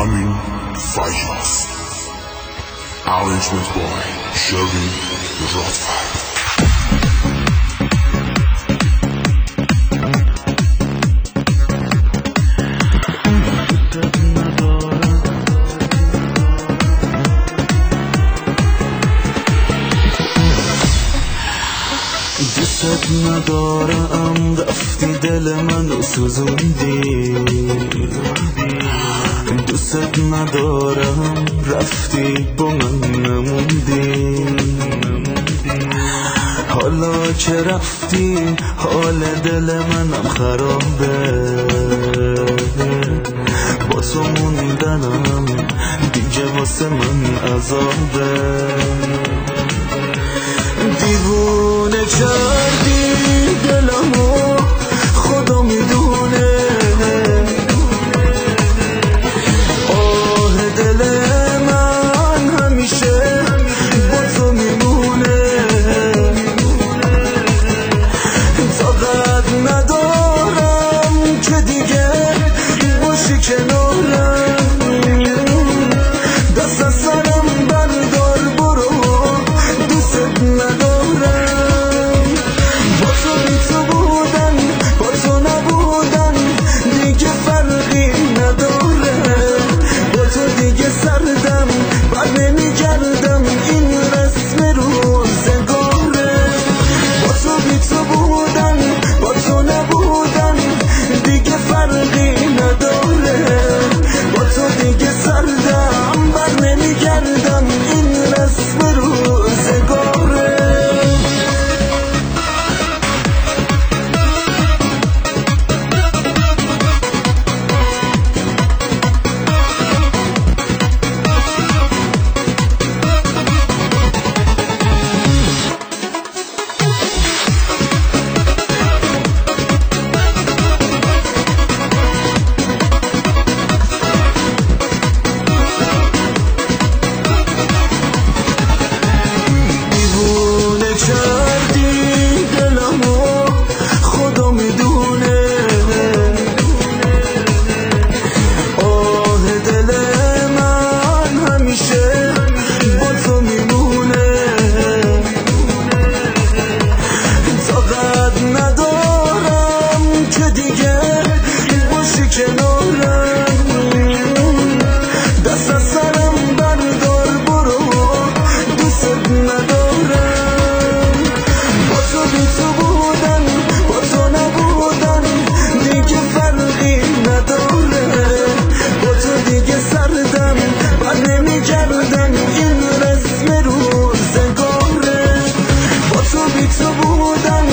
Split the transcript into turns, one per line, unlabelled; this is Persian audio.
همین فجاست. Arrangement by Sherry Rothfeld.
دوست ندارم رفتی دل منو سوزوندی، دوست ندارم رفتی با من نموندی. حالا که رفتی حال دل منم خرابه، با تو موندنم دیگه واسه من عذابه. دیوونه کردی دلمو خدا میدونه، آه دل من همیشه با تو میمونه. طاقت ندارم که دیگه باشی کنارم، دست از سرم بردار برو، دوست ندارم. سردم بر نمیگردم، این رسم روزگاره. با تو بی تو بودن با تو نبودن دیگه فرقی نداره. با تو دیگه سردم بر نمیگردم، این رسم روزگاره. دست از سرم بردار برو، دوست ندارم. با تو بی تو بودن با تو نبودن دیگه فرقی نداره. با تو دیگه سردم بر نمیگردم، این رسم روزگاره. با تو بی تو بودن